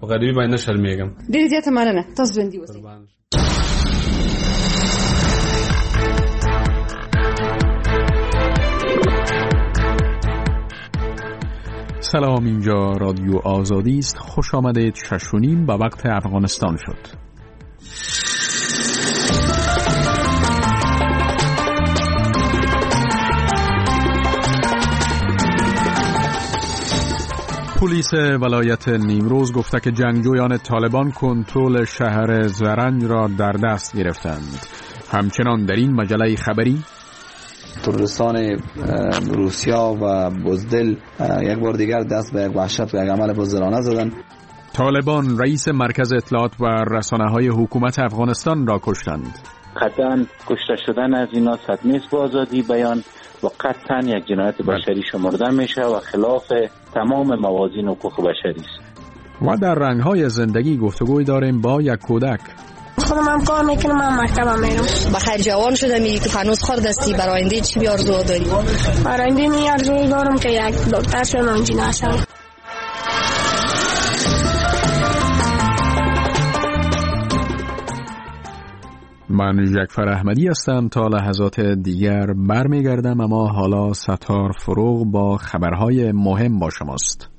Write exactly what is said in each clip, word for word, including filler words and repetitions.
غریبی باید نشر میگم. ډېر زیات مننه، تاسو ژوندي اوسئ. سلام، اینجا رادیو آزادی است. خوش آمدید. شش و نیم به وقت افغانستان شد. پلیس ولایت نیمروز گفته که جنگجویان طالبان کنترل شهر زرنج را در دست گرفتند. همچنان در این مجله خبری تروریستان روسیا و بزدل یک بار دیگر دست به یک وحشت و یک عمل بزدلانه زدند. طالبان رئیس مرکز اطلاعات و رسانه‌های حکومت افغانستان را کشتند. قطعاً کشته شدن از اینا صدمه است با آزادی بیان و قطعاً یک جنایت بشری شمرده میشه و خلاف تمام موازین حقوق بشری است. و در رنگ‌های زندگی گفتگوی داریم با یک کودک. خودم هم کار میکنم، من مکتبم میرم. بخیر جوان شده میگی که هنوز خرد هستی، برای آینده چی آرزو داری؟ برای آینده می آرزو دارم که یک دکتر شوم، انجینیر شوم. من جعفر احمدی هستم. تا لحظات دیگر برمیگردم، اما حالا ستار فروغ با خبرهای مهم با شماست.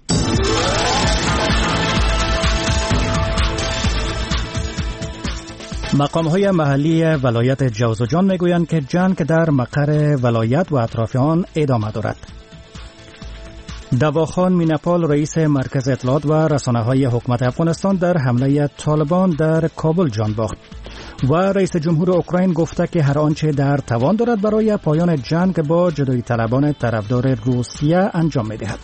مقام‌های محلی ولایت جوزجان میگویند که جنگ در مقر ولایت و اطراف آن ادامه دارد. دواخان میناپال رئیس مرکز اطلاعات و رسانه‌های حکومت افغانستان در حمله طالبان در کابل جان باخت و رئیس جمهور اوکراین گفته که هر آنچه در توان دارد برای پایان جنگ با جدایی طلبان طرفدار روسیه انجام می‌دهد.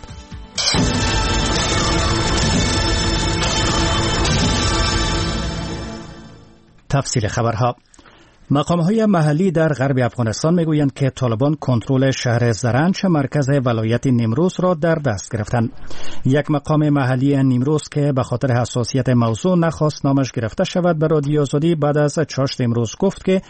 تفصیل خبرها. مقام‌های محلی در غرب افغانستان میگویند که طالبان کنترل شهر زرنج مرکز ولایت نیمروز را در دست گرفتند. یک مقام محلی نیمروز که به خاطر حساسیت موضوع نخواست نامش گرفته شود به رادیو آزادی بعد از چاشت امروز گفت که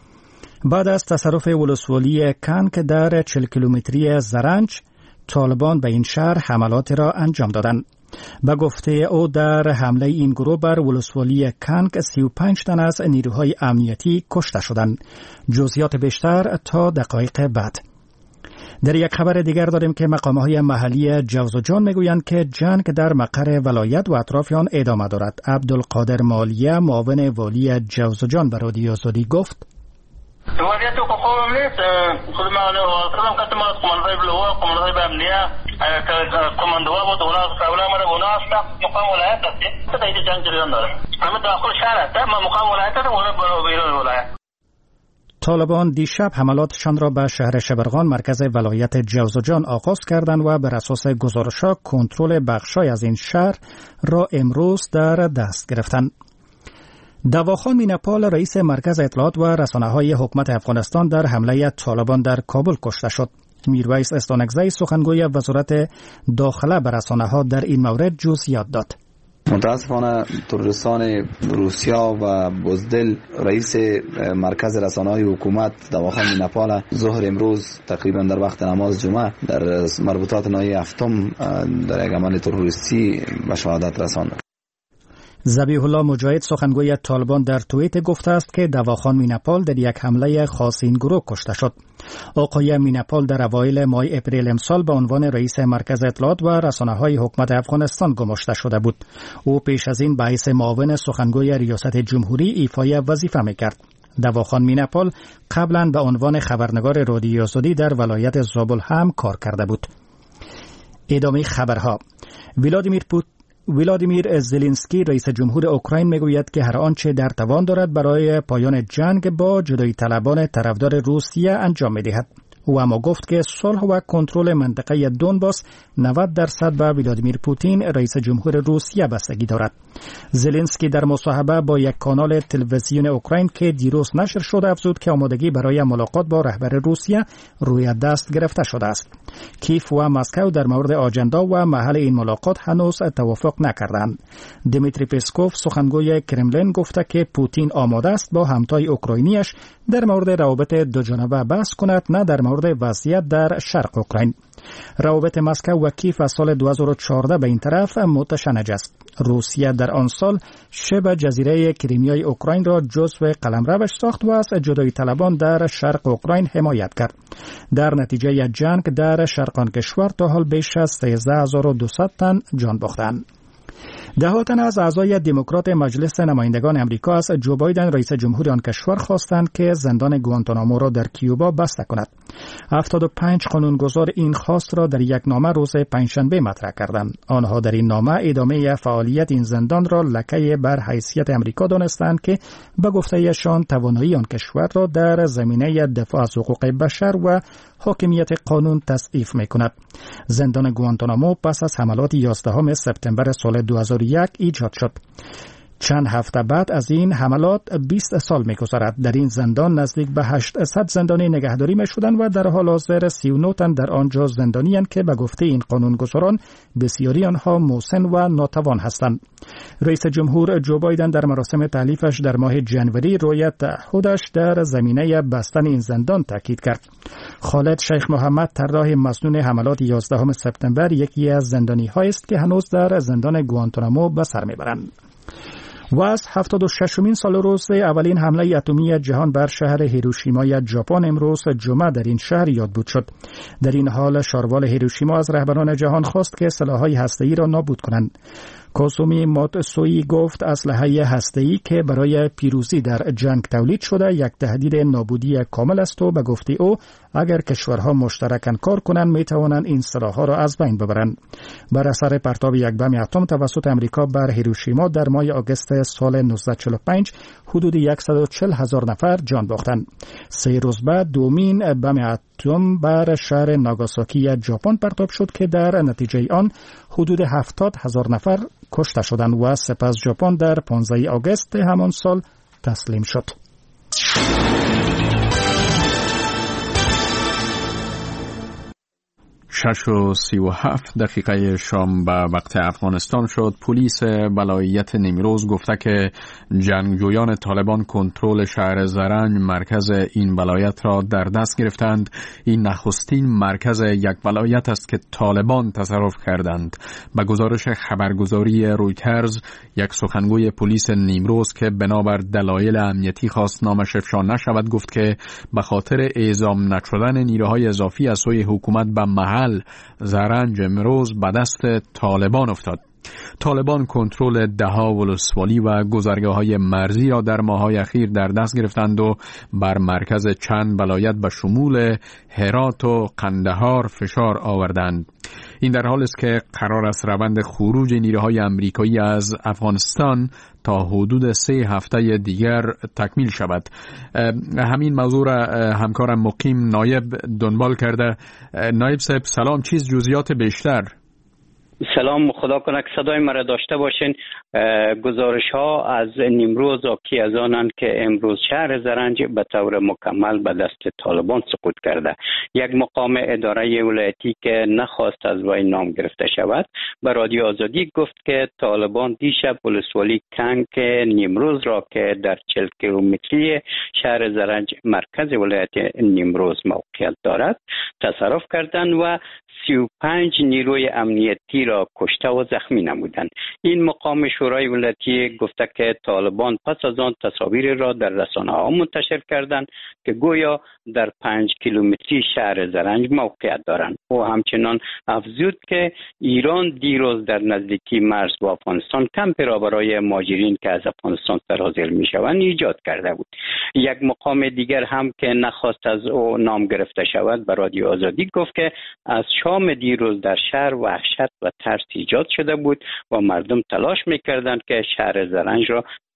بعد از تصرف ولسوالی کنک در چهل کیلومتری زرنج طالبان به این شهر حملاتی را انجام دادند. به گفته او در حمله این گروه بر ولسوالی کنگ سی و پنج تن از نیروهای امنیتی کشته شدند. جزئیات بیشتر تا دقایق بعد. در یک خبر دیگر داریم که مقام‌های محلی جوزجان میگویند که جنگ در مقر ولایت و اطراف آن ادامه دارد. عبدالقادر مالیه معاون والی جوزجان به رادیو آزادی گفت: وضعیت حقوق نیست. خود ما خودم کسی ما کمانهای بلوه کمانهای بامنیه کماندوها بود اونا سولا مرا اونا هستا مقام ولایت هستی تا اینجا جنگ جریان داره. همه داخل شهر هسته ما مقام ولایت هسته اونا برو بیرون ولایت. طالبان دیشب حملاتشان را به شهر شبرغان مرکز ولایت جوزجان آغاز کردند و بر اساس گزارش‌ها کنترل بخشای از این شهر را امروز در دست گرفتند. دواخان میناپال رئیس مرکز اطلاعات و رسانه‌های حکومت افغانستان در حمله طالبان در کابل کشته شد. میرویس استانکزی سخنگوی وزارت داخله به رسانه‌ها در این مورد جزئیات داد. متاسفانه تروریستان روسیا و بزدل رئیس مرکز رسانه‌های حکومت دواخان میناپال ظهر امروز تقریبا در وقت نماز جمعه در مربوطات ناحیه هفتم در یک عمل تروریستی به شهادت رساند. ذبیح الله مجاهد سخنگوی طالبان در توییت گفته است که دواخان میناپال در یک حمله خاص این گروه کشته شد. آقای میناپال در اوایل ماه اپریل امسال به عنوان رئیس مرکز اطلاعات و رسانه‌های حکومت افغانستان گماشته شده بود. او پیش از این به حیث معاون سخنگوی ریاست جمهوری ایفای وظیفه می‌کرد. دواخان میناپال قبلا به عنوان خبرنگار رادیو آزادی در ولایت زابل هم کار کرده بود. ادامه خبرها. ولادیمیر پوتین ولادیمیر زلنسکی رئیس جمهور اوکراین میگوید که هر آنچه در توان دارد برای پایان جنگ با جدایی طلبان طرفدار روسیه انجام می‌دهد. او اما گفت که صلح و کنترل منطقه دونباس نود درصد به ولادیمیر پوتین رئیس جمهور روسیه بستگی دارد. زلنسکی در مصاحبه با یک کانال تلویزیون اوکراین که دیروز نشر شده افزود که آمادگی برای ملاقات با رهبر روسیه روی دست گرفته شده است. کیف و مسکو در مورد آجندا و محل این ملاقات هنوز توافق نکردند. دمیتری پسکوف سخنگوی کرملین گفته که پوتین آماده است با همتای اوکراینیش در مورد روابط دوجانبه بحث کند، نه در مورد وضعیت در شرق اوکراین. روابط مسکو و کیف از سال دو هزار و چهارده به این طرف متشنج است. روسیه در آن سال شبه جزیره کریمیای اوکراین را جزو قلمروش ساخت و از جدایی طلبان در شرق اوکراین حمایت کرد. در نتیجه جنگ در شرق آن کشور تا حال بیش از سیزده هزار و دویست تن جان باختند. ده تن از اعضای دموکرات مجلس نمایندگان امریکا از جو بایدن رئیس جمهور آن کشور خواستند که زندان گوانتانامو را در کیوبا بسته کند. هفتاد و پنج قانونگذار این خواست را در یک نامه روز پنجشنبه مطرح کردند. آنها در این نامه ادامه فعالیت این زندان را لکه بر حیثیت امریکا دانستند که به گفته‌ایشان توانایی آن کشور را در زمینه دفاع از حقوق بشر و حاکمیت قانون تضعیف می‌کند. زندان گوانتانامو پس از حملات یازدهم سپتامبر سال دو هزار و یک ایجاد شد. چند هفته بعد از این حملات بیست سال می‌گذرد. در این زندان نزدیک به هشتصد زندانی نگهداری می‌شدند و در حال حاضر سی و نه تن در آنجا زندانی‌اند که به گفته این قانونگذاران بسیاری آنها مسن و ناتوان هستند. رئیس جمهور جو بایدن در مراسم تألیفش در ماه ژانویه روی تعهدش در زمینه بستن این زندان تاکید کرد. خالد شیخ محمد طراح مسنون حملات یازدهم سپتامبر یکی از زندانی‌هایی است که هنوز در زندان گوانتانامو به سر می‌برند. و از هفتاد و ششمین سال روز اولین حمله اتمی جهان بر شهر هیروشیما ژاپن امروز جمعه در این شهر یادبود شد. در این حال شاروال هیروشیما از رهبران جهان خواست که سلاح‌های هسته‌ای را نابود کنند. کوسومی موتسوی گفت اسلحه هسته‌ای که برای پیروزی در جنگ تولید شده یک تهدید نابودی کامل است و به گفته او اگر کشورها مشترکاً کار کنند میتوانند این سلاح‌ها را از بین ببرند. بر اثر پرتاب یک بم اتم توسط امریکا بر هیروشیما در ماه آگوست سال نوزده چهل و پنج حدود صد و چهل هزار نفر جان باختند. سه روز بعد دومین بم اتم بر شهر ناگاساکی ژاپن پرتاب شد که در نتیجه آن حدود هفتاد هزار نفر کشته شدند و سپس ژاپن در پانزده آگوست همان سال تسلیم شد. شش و سی و هفت دقیقه شام به وقت افغانستان شد. پلیس ولایت نیمروز گفته که جنگجویان طالبان کنترل شهر زرنج مرکز این ولایت را در دست گرفتند. این نخستین مرکز یک ولایت است که طالبان تصرف کردند. به گزارش خبرگزاری رویترز یک سخنگوی پلیس نیمروز که بنابر دلایل امنیتی خواست نامش افشا نشود گفت که به خاطر اعزام نشدن نیروهای اضافی از سوی حکومت به محل زرنج امروز به دست طالبان افتاد. طالبان کنترل ده‌ها ولسوالی و گذرگاه‌های مرزی را در ماه‌های اخیر در دست گرفتند و بر مرکز چند ولایت به شمول هرات و قندهار فشار آوردند. این در حالی است که قرار است روند خروج نیروهای آمریکایی از افغانستان تا حدود سه هفته دیگر تکمیل شود. همین موضوع را همکارم مقیم نایب دنبال کرده. نایب صاحب سلام، چیز جزئیات بیشتر؟ سلام، خدا کنه که صدای مرا داشته باشین. گزارش ها از نیمروز آکی از آنند که امروز شهر زرنج به طور مکمل به دست طالبان سقوط کرده. یک مقام اداره ولایتی که نخواست از وی نام گرفته شود به رادیو آزادی گفت که طالبان دیشب ولسوالی کنگ نیمروز را که در چهل کیلومتری شهر زرنج مرکز ولایت نیمروز موقعیت دارد تصرف کردند و سی و پنج نیروی امنیتی را کشته و زخمی نمودند. این مقام شورای ولایتی گفته که طالبان پس از آن تصاویر را در رسانه‌ها منتشر کردند که گویا در پنج کیلومتری شهر زرنج موقعیت دارند. او همچنان افزود که ایران دیروز در نزدیکی مرز با افغانستان کمپی را برای مهاجرین که از افغانستان سرازیر میشوند ایجاد کرده بود. یک مقام دیگر هم که نخواست از او نام گرفته شود به رادیو آزادی گفت که از شام دیروز در شهر وحشت و ترس ایجاد شده بود و مردم تلاش میکردند که شهر زرنج را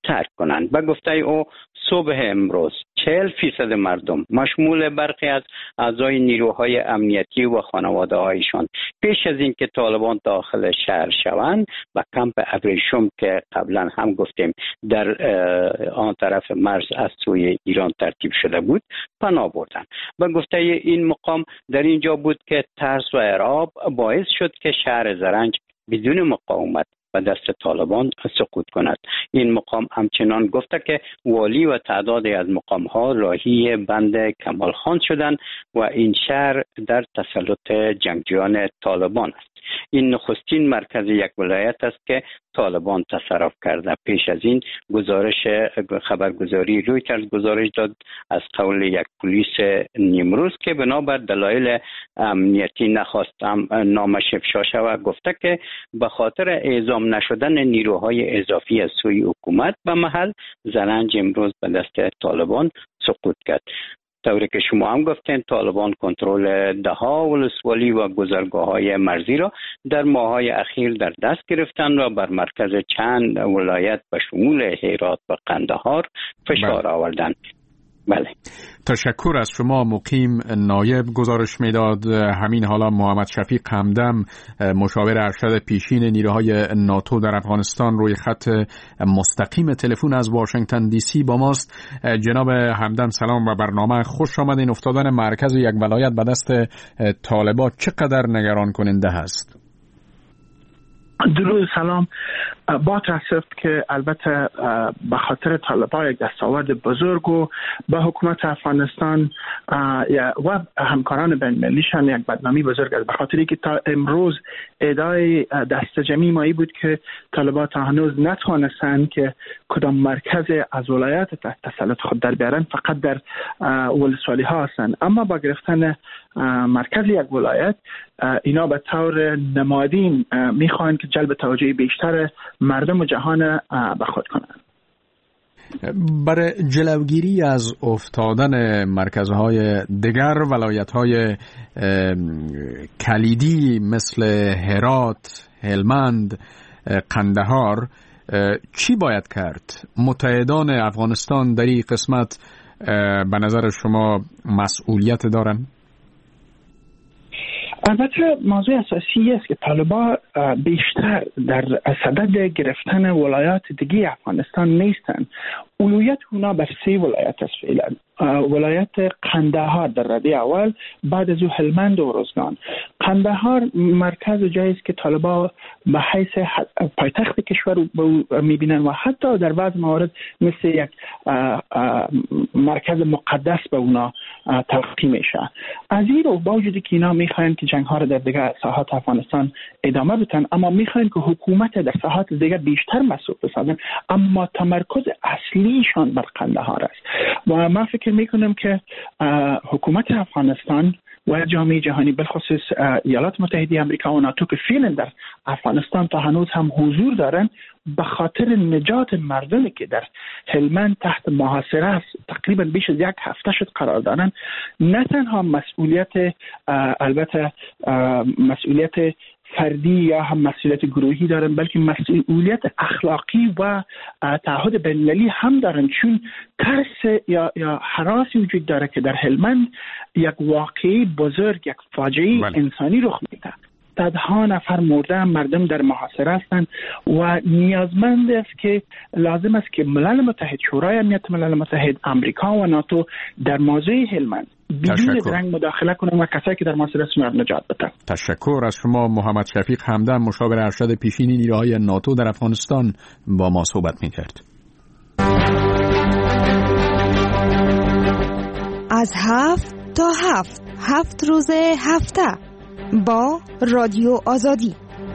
ترک کنند. به گفته او صبح امروز چهل فیصد مردم مشمول برخی از اعضای نیروهای امنیتی و خانواده هایشان پیش از اینکه طالبان داخل شهر شوند به کمپ ابریشم که قبلا هم گفتیم در آن طرف مرز از سوی ایران ترتیب شده بود پناه بردند. به گفته این مقام در اینجا بود که ترس و اعراب باعث شد که شهر زرنج بدون مقاومت به دست طالبان سقوط کند. این مقام همچنان گفته که والی و تعدادی از مقام ها راهی بند کمال خان شدند و این شهر در تسلط جنگجویان طالبان است. این نخستین مرکز یک ولایت است که طالبان تصرف کرده. پیش از این گزارش خبرگزاری رویترز گزارش داد از قول یک پلیس نیمروز که بنابر دلایل امنیتی نخواست نامش افشا شود گفته که به خاطر اعزام نشدن نیروهای اضافی از سوی حکومت به محل زرنج امروز به دست طالبان سقوط کرد. طوری که شما هم گفتین طالبان کنترل دهها ولسوالی و گذرگاه‌های مرزی را در ماه‌های اخیر در دست گرفتند و بر مرکز چند ولایت به شمول هرات و قندهار فشار آوردند. بله. تشکر از شما مقیم نایب. گزارش میداد همین حالا محمد شفیق همدم مشاور ارشد پیشین نیروهای ناتو در افغانستان روی خط مستقیم تلفن از واشنگتن دی سی با ماست. جناب همدم سلام و برنامه خوش آمدین. افتادن مرکز یک ولایت به دست طالبان چقدر نگران کننده هست؟ درود سلام. با تاسف که البته به خاطر طالبان یک دستاورد بزرگ و به حکومت افغانستان و همکاران بین المللیشان یک بدنامی بزرگ است، به خاطری که تا امروز ادعای دست جمعی مایی بود که طالبان تا هنوز نتوانستند که کدام مرکز از ولایت تحت تسلط خود در بیارن، فقط در ولسوالی ها هستند. اما با گرفتن مرکز یک ولایت اینا به طور نمادین میخواهند که جلب توجه بیشتر مردم و جهان به خود کنند. برای جلوگیری از افتادن مرکزهای دیگر ولایت‌های کلیدی مثل هرات، هلمند، قندهار چی باید کرد؟ متحدان افغانستان در این قسمت به نظر شما مسئولیت دارند؟ البته موضوع اساسی است که طالبان بیشتر در صدد گرفتن ولایات دیگه افغانستان نیستند. اولویت اونا بر سه ولایت است فعلا. ولایت قندهار در رده اول، بعد از او هلمند و روزگان. قندهار مرکز جایی است که طالبان به حیث پایتخت کشور میبینن و حتی در بعض موارد مثل یک مرکز مقدس به اونا تلقی میشه. از این رو با وجودی که اینا میخواین که جنگ ها رو در دیگر ساحات افغانستان ادامه بدن، اما میخواین که حکومت در ساحات دیگر بیشتر مسئول بسازن، اما تمرکز اصلیشان بر قندهار است. و من فکر میکنم که حکومت افغانستان و جامعه جهانی بالخصوص ایالات متحده آمریکا و ناتو که فعلا در افغانستان تا هنوز هم حضور دارن، به خاطر نجات مردمی که در هلمند تحت محاصره است تقریبا بیش از یک هفته شد قرار دارن، نه تنها مسئولیت البته مسئولیت فردی یا هم مسئولیت گروهی دارن، بلکه مسئولیت اخلاقی و تعهد بین‌المللی هم دارن، چون ترس یا یا هراسی وجود داره که در هلمند یک واقعی بزرگ، یک فاجعه بله. انسانی رخ میده. صدها نفر مرده، مردم در محاصره هستند و نیازمند است که لازم است که ملل متحد، شورای امنیت ملل متحد، آمریکا و ناتو در موضوع هلمند بدون درنگ مداخله کنند و کسایی که در محاصره هستند نجات بدن. تشکر از شما محمد شفیق همدم، مشاور ارشد پیشین نیروهای ناتو در افغانستان با ما صحبت می‌کرد. از هفت تا هفت هفت روز هفته با رادیو آزادی.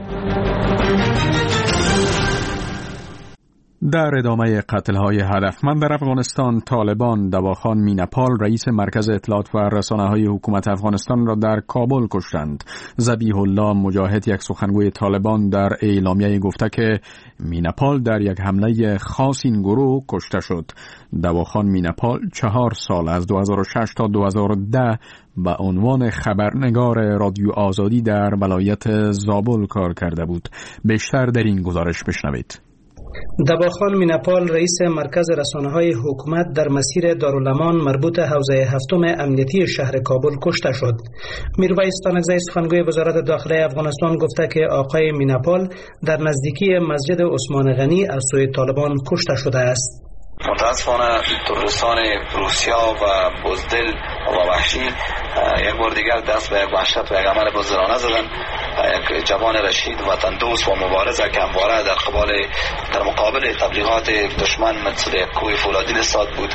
در ادامه قتل‌های هدفمند در افغانستان، طالبان دواخان مینپال رئیس مرکز اطلاعات و رسانه‌های حکومت افغانستان را در کابل کشتند. ذبیح الله مجاهد، یک سخنگوی طالبان، در اعلامیه گفته که مینپال در یک حمله خاص این گروه کشته شد. دواخان مینپال چهار سال از دو هزار و شش تا دو هزار و ده به عنوان خبرنگار رادیو آزادی در ولایت زابل کار کرده بود. بیشتر در این گزارش بشنوید. دباخان میناپال رئیس مرکز رسانه‌های حکومت در مسیر دارالامان مربوط حوزه هفتم امنیتی شهر کابل کشته شد. میرویس تانکزی سخنگوی وزارت داخله افغانستان گفته که آقای میناپال در نزدیکی مسجد عثمان غنی از سوی طالبان کشته شده است. متاسفانه تروریستان روسیا و بزدل و وحشی یک بار دیگر دست به یک وحشت و یک عمل بزدلانه زدن. یک جوان رشید وطن دوست و مبارز که همواره در قبال در مقابل تبلیغات دشمن مثل یک کوه فولادی نساد بود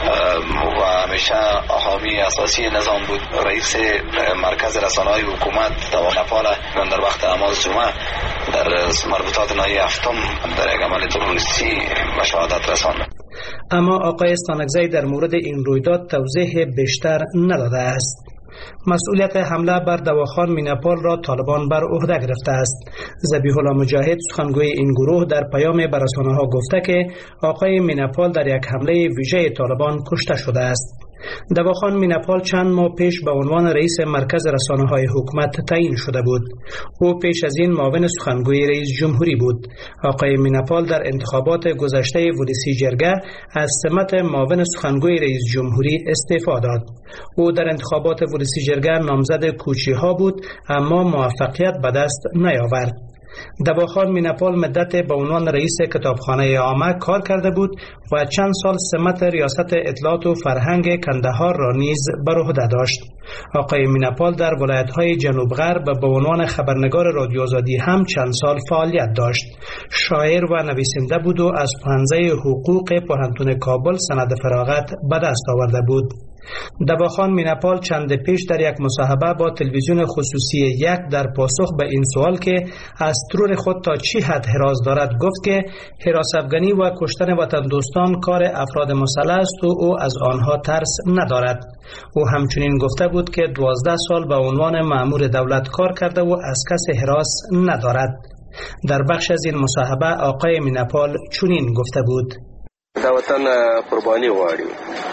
و همیشه حامی اساسی نظام بود. رئیس مرکز رسانه‌های حکومت نپال در وقت نماز جمعه در مربوطات ناحیه هفتم در یک عمل تروریستی به شهادت رساند. اما آقای استانکزی در مورد این رویداد توضیح بیشتر نداده است. مسئولیت حمله بر دواخان میناپال را طالبان بر عهده گرفته است. ذبیح الله مجاهد سخنگوی این گروه در پیام به رسانه‌ها گفته که آقای میناپال در یک حمله ویژه طالبان کشته شده است. دواخان میناپال چند ماه پیش به عنوان رئیس مرکز رسانه‌های حکومت تعیین شده بود. او پیش از این معاون سخنگوی رئیس جمهوری بود. آقای میناپال در انتخابات گذشته ولسی جرگه از سمت معاون سخنگوی رئیس جمهوری استعفا داد. او در انتخابات ولسی جرگه نامزد کوچی‌ها بود اما موفقیت به دست نیاورد. دباخان میناپال مدت به عنوان رئیس کتابخانه عامه کار کرده بود و چند سال سمت ریاست اطلاعات و فرهنگ کندهار را نیز بر عهده داشت. آقای میناپال در ولایت‌های جنوب غرب به عنوان خبرنگار رادیو آزادی هم چند سال فعالیت داشت. شاعر و نویسنده بود و از پانزه حقوق پوهنتون کابل سند فراغت به دست آورده بود. دباخان میناپال چند پیش در یک مصاحبه با تلویزیون خصوصی یک در پاسخ به این سوال که از ترور خود تا چی حد هراس دارد گفت که هراس افغانی و کشتن وطن دوستان کار افراد مسلح است و او از آنها ترس ندارد. او همچنین گفته بود که دوازده سال به عنوان مأمور دولت کار کرده و از کس هراس ندارد. در بخش از این مصاحبه آقای میناپال چنین گفته بود: دا وطن قربانی غواړي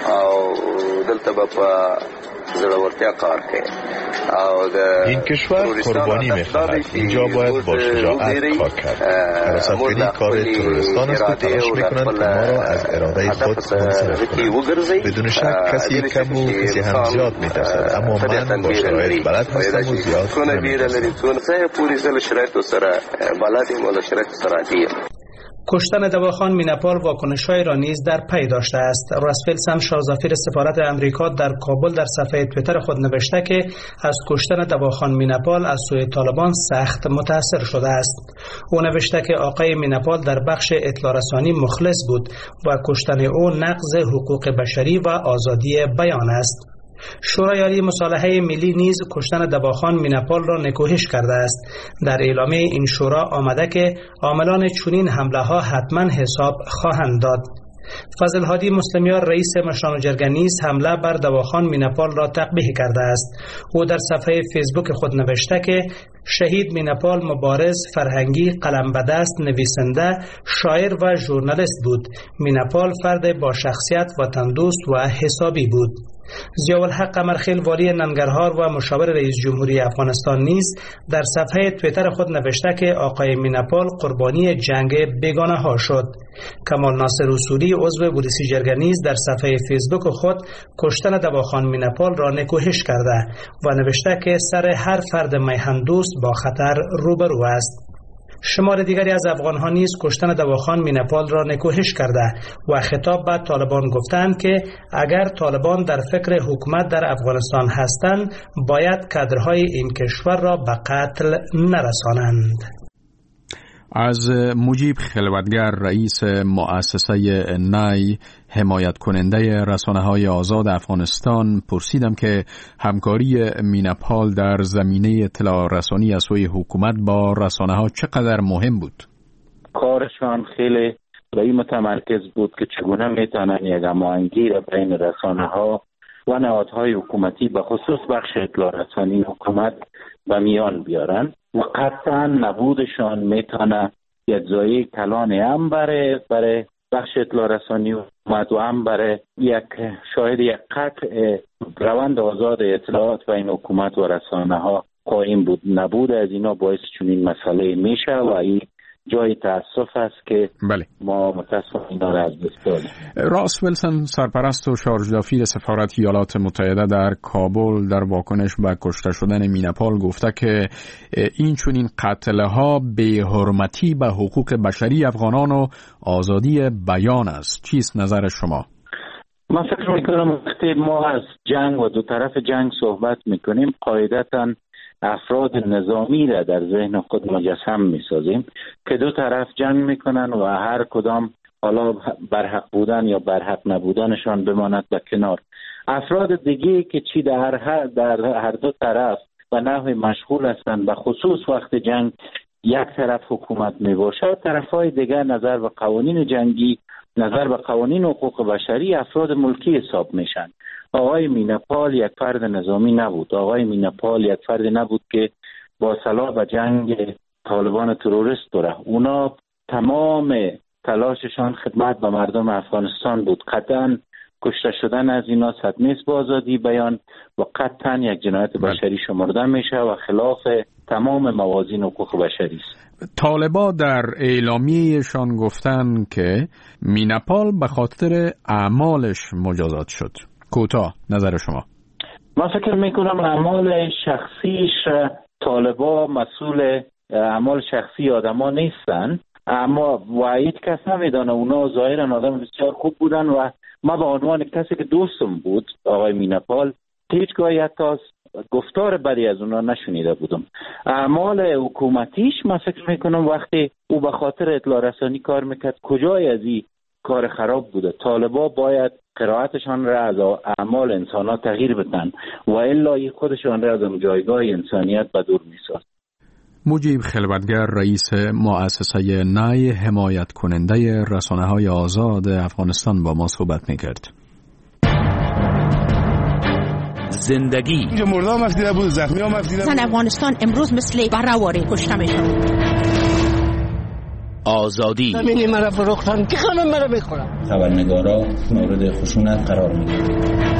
او دلته به په زړورتیا کار کوي او د این کشور قربانی میخواهد. اینجا باید با شجاعت کار کرد. حراستگری کار تروریستان است و تلاش میکنند که ما را از اراده خود منصرف کنند. بدون شک کسی کم و کسی هم زیاد میترسد، اما من با شرایط بلد هستم و زیاد نمیترسم. کشتن دواخان میناپال واکنش‌های را نیز در پی داشته است. راسفلسن شاهزفیر سفارت امریکا در کابل در صفحه توییتر خود نوشته که از کشتن دواخان میناپال از سوی طالبان سخت متاثر شده است. او نوشته که آقای میناپال در بخش اطلاع رسانی مخلص بود و کشتن او نقض حقوق بشری و آزادی بیان است. شورای عالی مصالحه ملی نیز کشتن دباخان میناپال را نکوهش کرده است. در اعلامیه این شورا آمده که عاملان چنین حمله ها حتما حساب خواهند داد. فضل هادی مسلمیار رئیس مشران جرگه نیز حمله بر دواخان میناپال را تقبیح کرده است. او در صفحه فیسبوک خود نوشته که شهید میناپال مبارز، فرهنگی، قلم به دست، نویسنده، شاعر و ژورنالیست بود. میناپال فرد با شخصیت، وطن دوست و حسابی بود. ضیاءالحق قمرخیل والی ننگرهار و مشاور رئیس جمهوری افغانستان نیز در صفحه توییتر خود نوشته که آقای میناپال قربانی جنگ بیگانه ها شد. کمال ناصر اصولی عضو ولسی جرگه نیز در صفحه فیسبوک خود کشتن دواخان میناپال را نکوهش کرده و نوشته که سر هر فرد میهن دوست با خطر روبرو است. شمار دیگری از افغان‌ها نیز کشتن دواخان میناپال را نکوهش کرده و خطاب به طالبان گفتند که اگر طالبان در فکر حکومت در افغانستان هستند باید کادرهای این کشور را به قتل نرسانند. از مجیب خلوتگر رئیس مؤسسه نای حمایت کننده رسانه‌های آزاد افغانستان پرسیدم که همکاری میناپال در زمینه اطلاع رسانی از سوی حکومت با رسانه‌ها چقدر مهم بود؟ کارشان خیلی روی متمرکز بود که چگونه میتونن یک هماهنگی را بین رسانه‌ها و نهادهای حکومتی به خصوص بخش اطلاع رسانی حکومت به میان بیارن و قطعا نبودشان میتونه یک زایه کلان هم برای برای بخش اطلاع رسانی حکومت و هم برای یک شاهد یک قطع روند آزاد اطلاعات بین حکومت و رسانه ها قائم بود. نبود از اینا باعث چنین مسئله میشه و این جای تاسف است که بله. ما متاسفانه اینا را از دست دادیم. راس ویلسون، سرپرست و شارژ دافیر سفارت ایالات متحده در کابل، در واکنش به کشته شدن میناپال گفته که این چنین قتل‌ها بی‌حرمتی به حقوق بشری افغانان و آزادی بیان است. چیست نظر شما؟ من فکر میکنم وقتی ما از جنگ و دو طرف جنگ صحبت میکنیم قاعدتاً افراد نظامی را در ذهن خود مجسم میسازیم که دو طرف جنگ میکنن و هر کدام حالا برحق بودن یا برحق نبودنشان بماند به کنار. افراد دیگه که چی در هر, در هر دو طرف و نحوی مشغول هستند، به خصوص وقت جنگ یک طرف حکومت میباشد، طرفهای دیگر نظر به قوانین جنگی، نظر به قوانین حقوق بشری افراد ملکی حساب میشن. آقای میناپال یک فرد نظامی نبود. آقای میناپال یک فرد نبود که با سلاح به جنگ طالبان تروریست بره. اونا تمام تلاششان خدمت به مردم افغانستان بود. قطعاً کشته شدن از اینا صدمه است با آزادی بیان و قطعاً یک جنایت بشری شمرده میشه و خلاف تمام موازین حقوق بشری است. طالبا در اعلامیه‌شان گفتن که میناپال به خاطر اعمالش مجازات شد. کوتاه نظر شما؟ من فکر میکنم اعمال شخصیش طالبا مسئول اعمال شخصی آدما نیستن، اما واحد کس نمیدانه. اونا ظاهرا آدم بسیار خوب بودن و ما به عنوان کسی که دوستم بود آقای میناپال هیچگاهی حتی گفتار بدی از اونا نشنیده بودم. اعمال حکومتیش من فکر میکنم وقتی او به خاطر اطلاع رسانی کار میکرد کجای از این کار خراب بوده. طالبا باید قرائتشان را از اعمال انسان‌ها تغییر بدن و الا خودشان را از جایگاه انسانیت به دور میسازد. مجیب خلوتگر، رئیس مؤسسه نای حمایت کننده رسانه‌های آزاد افغانستان با ما صحبت میکرد. زندگی اینجا مردم مفدیده بود، زخمی ها مفدیده بود. زن افغانستان امروز مثل برهواری کشته میشن. آزادی همینی مرا فروختن که خانم مرا میخورم. خبرنگارا مورد خشونت قرار میگیرن.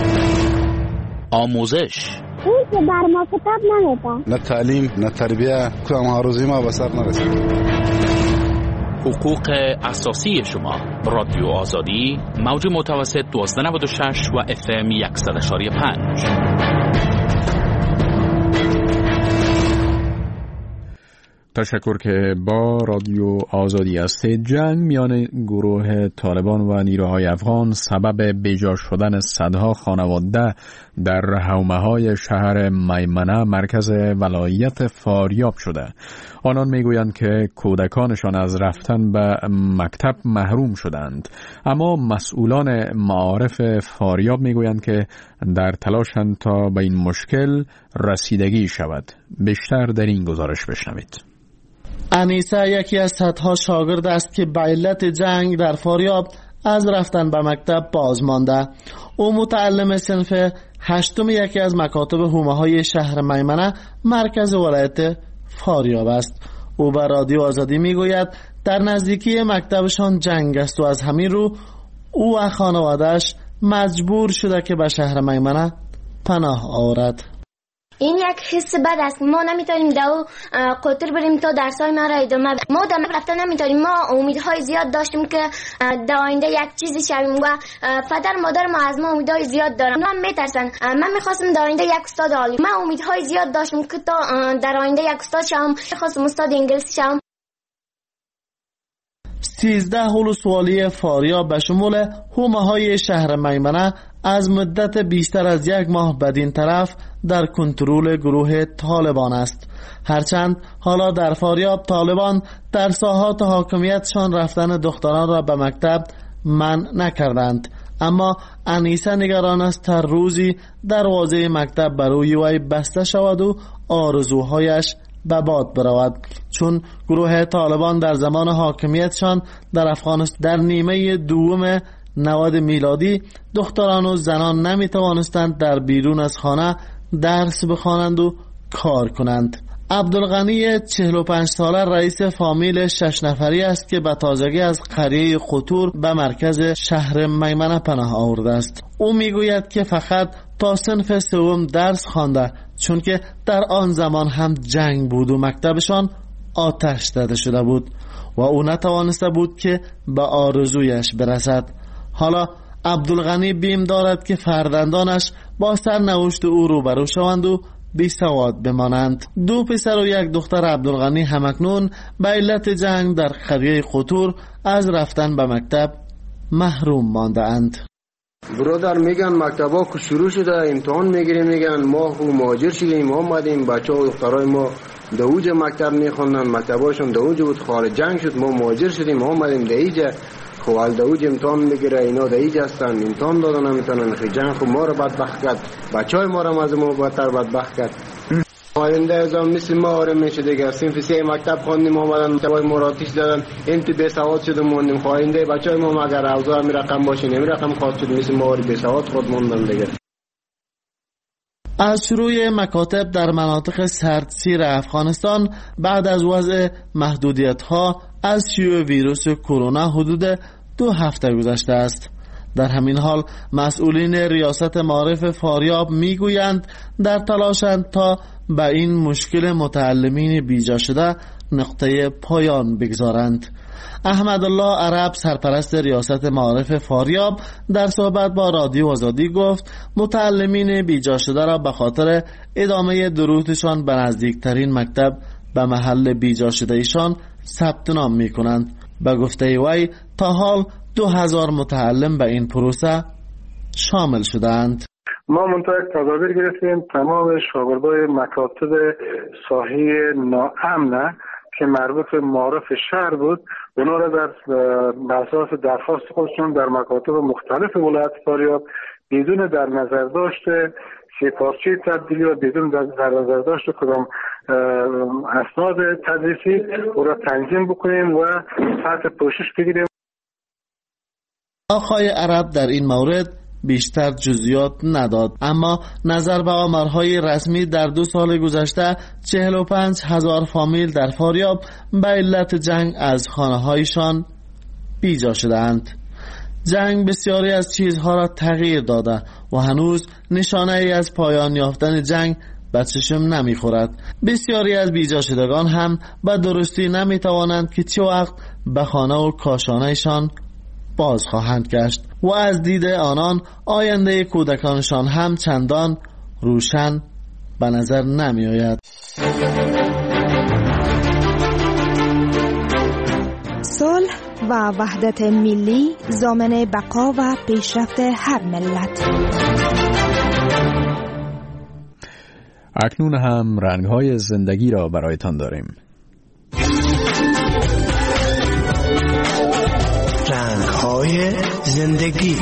آموزش اون که بر ما کتاب نمیده. نه تعلیم نه تربیه کدام هاروزی ما به سر نرسید. حقوق اساسی شما. رادیو آزادی موج متوسط دوازده نود و شش و اف ام صد و یک و پنج. تشکر که با رادیو آزادی هستید. جنگ میان گروه طالبان و نیروهای افغان سبب بیجا شدن صدها خانواده در حومه‌های شهر میمنه مرکز ولایت فاریاب شده. آنان میگویند که کودکانشان از رفتن به مکتب محروم شدند، اما مسئولان معارف فاریاب میگویند که در تلاشند تا به این مشکل رسیدگی شود. بیشتر در این گزارش بشنوید. انیسه یکی از صدها شاگرد است که به علت جنگ در فاریاب از رفتن به مکتب باز مانده. او متعلم صنف هشتم یکی از مکاتب حومه‌های شهر میمنه مرکز ولایت فاریاب است. او به رادیو آزادی میگوید در نزدیکی مکتبشان جنگ است و از همین رو او و خانواده‌اش مجبور شده که به شهر میمنه پناه آورد. این یک حس بد است. ما نمیتونیم دو قطر بریم تا درسای ما را ادامه بدیم. ما در رفتن نمیتونیم. ما امیدهای زیاد داشتیم که در آینده یک چیزی شویم و پدر مادر ما از ما امیدهای زیاد دارن. من میترسن. من میخواستم در آینده یک استاد عالی. من امیدهای زیاد داشتم که تا در آینده یک استاد شوم. میخواستم استاد انگلیسی شوم. سیزده ولسوالی فاریاب به شمول حومه‌های شهر میمنه از مدت بیشتر از یک ماه بدین طرف در کنترل گروه طالبان است. هرچند حالا در فاریاب طالبان در ساحات حاکمیتشان رفتن دختران را به مکتب منع نکردند، اما انیسه نگران است تا روزی دروازه مکتب برای وی بسته شود و آرزوهایش به باد برود، چون گروه طالبان در زمان حاکمیتشان در افغانستان در نیمه دوم نود میلادی دختران و زنان نمی توانستند در بیرون از خانه درس بخوانند و کار کنند. عبدالغنی چهل و پنج ساله رئیس فامیل شش نفری است که به تازگی از قریه قطور به مرکز شهر میمنه پناه آورده است. او میگوید که فقط تا صنف سوم درس خوانده، چون که در آن زمان هم جنگ بود و مکتبشان آتش زده شده بود و او نتوانسته بود که به آرزویش برسد. حالا عبدالغنی بیم دارد که فرزندانش با سرنوشت او روبرو شوند و بی سواد بمانند. دو پسر و یک دختر عبدالغنی همکنون به علت جنگ در قریه قطور از رفتن به مکتب محروم مانده اند. برادر میگن مکتبا که شروع شده امتحان میگیریم، میگن ما خو مهاجر شدیم آمدیم، بچه و دخترای ما دوج مکتب میخوندن، مکتباشون دوج بود، خارج جنگ شد، ما مهاجر شدیم آمدیم دیجا خو حال دوج امتحان میگیره، اینا دیج هستن امتحان دادن نمیتونن، خی جنگ خو ما رو بدبخت کرد، بچه های ما رو از ما بدتر بدبخت کرد. آینده از هم مثل ما آره میشه دیگه، صنف سه مکتب خواندیم آمدن مکتبای مراتیش دادن، انت بی سواد شده موندیم، آینده بچه های ما مگر اوضاع می رقم باشه نمی رقم خواست شد مثل ما آره بی سواد خود موندن دیگه. از شروع مکاتب در مناطق سردسیر افغانستان بعد از وضع محدودیت ها از شیوع ویروس کرونا حدود دو هفته گذشته است. در همین حال مسئولین ریاست معارف فاریاب میگویند در تلاشند تا به این مشکل متعلمین بیجا شده نقطه پایان بگذارند. احمدالله عرب سرپرست ریاست معارف فاریاب در صحبت با رادیو آزادی گفت متعلمین بیجا شده را به خاطر ادامه دروسشان به نزدیکترین مکتب به محل بیجا شده ایشان ثبت نام می کنند. به گفته وی تا حال دو هزار متعلم به این پروسه شامل شدند. ما منطقه تدابیر گرفتیم تمام شاگردای مکاتب ساحه ناامنه که مربوط به معارف شهر بود اونا را در اساس درخواست خودشون در مکاتب مختلف ولایت فاریاب بدون در نظر داشته سه‌پارچه تبدیلی و بدون در نظر داشته کدام اسناد تدریسی او را تنظیم بکنیم و تحت پوشش بگیریم. آقای عرب در این مورد بیشتر جزئیات نداد، اما نظر به آمارهای رسمی در دو سال گذشته چهل و پنج هزار فامیل در فاریاب به علت جنگ از خانه‌هایشان بیجا شدند. جنگ بسیاری از چیزها را تغییر داده و هنوز نشانه ای از پایان یافتن جنگ به چشم نمیخورد. بسیاری از بیجا شدگان هم به درستی نمیتوانند که چه وقت به خانه و کاشانهشان باز خواهند گشت و از دید آنان آینده کودکانشان هم چندان روشن به نظر نمی آید. صلح و وحدت ملی ضامن بقا و پیشرفت هر ملت. اکنون هم رنگ‌های زندگی را برایتان داریم. رنگ‌های زندگی.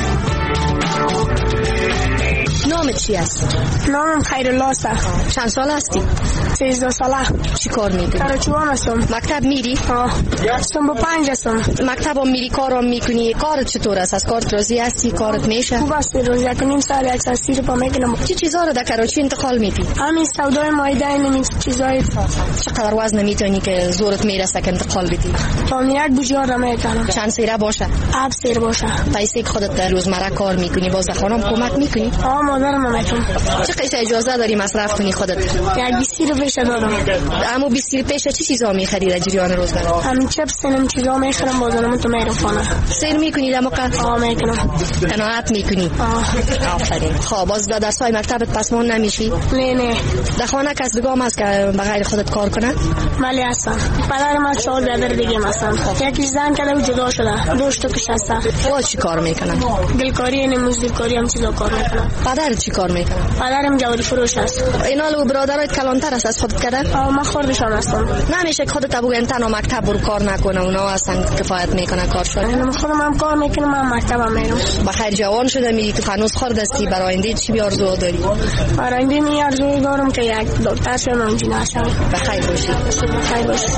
نامت چی است؟ نامم خیرالله است. چند سال هستی؟ سیزده ساله. چی کار میکنی؟ کارچوان هستم. مکتب میری؟ ها. هستم با پنج هستم. مکتب هم میری کارم میکنی؟ کارت چطور است؟ از کارت راضی هستی؟ کارت میشه؟ خوب است. روز یک نیم سال یک سال سیر پا میکنم. چی چیزا رو در کراچی انتقال میدی؟ همین سودای مایده این چیزای. چقدر وزن میتونی که زورت میرسه که انتقال بدی؟ تا یک بوجار را میکنم. چند سیره باشه؟ هفت سیر باشه. پیسه که خودت در روزمره کار میکنی باز در خانم کمک میکنی؟ ها مادرم میکنم. چه قیشه اجازه داری مصرف کنی خودت؟ یک بیست رو پیش دارم. اما بیست رو پیش چی چیزا میخری در جریان روزمره؟ همین چپس هم چیزا میخرم بازارم تو میرم خانه. سیر میکنی در موقع؟ ها میکنم. قناعت میکنی؟ ها. آفرین. خب باز در درسای مکتبت پسمون نمیشی؟ نه نه. در خانه کس دیگه هم هست که به غیر خودت کار کنه؟ بله هستن. پدرم از چهار برادر دیگه هستن. یکی زن کرده و جدا شده. دو تا پیش هستن. او چی کار میکنن؟ گلکاری و موزیکاری هم چیزا کار میکنن. پدر چی کار میکنه؟ پدرم جواری فروش است. اینا لو برادرات کلانتر است از خودت کده؟ آه من خوردشان هستم. نمیشه که خودت ابو انتن و مکتب برو کار نکنه اونا اصلا کفایت میکنه کارشون. من خودم هم کار میکنم من مکتبم میرم. بخیر جوان شده میگی تو هنوز خرد هستی برای آینده چی آرزو داری؟ برای آینده می آرزو دارم که یک دکتر شوم انجینیر شوم. بخیر باشی. بخیر باشی.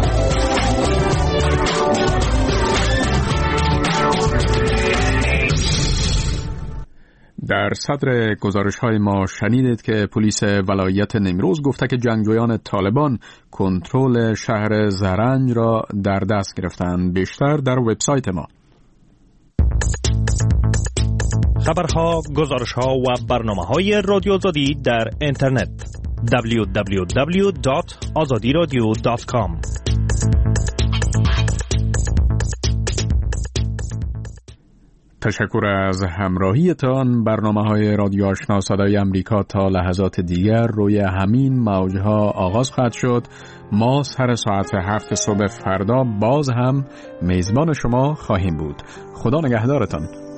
در صدر گزارش های ما شنیدید که پلیس ولایت نیمروز گفته که جنگجویان طالبان کنترل شهر زرنج را در دست گرفتند. بیشتر در وبسایت ما. خبرها، گزارش‌ها و برنامه‌های رادیو آزادی در اینترنت دبلیو دبلیو دبلیو دات آزادی رادیو دات کام تشکر از همراهیتان. برنامه‌های رادیو آشنا صدای امریکا تا لحظات دیگر روی همین موج‌ها آغاز خواهد شد. ما سر ساعت هفت صبح فردا باز هم میزبان شما خواهیم بود. خدا نگهدارتان.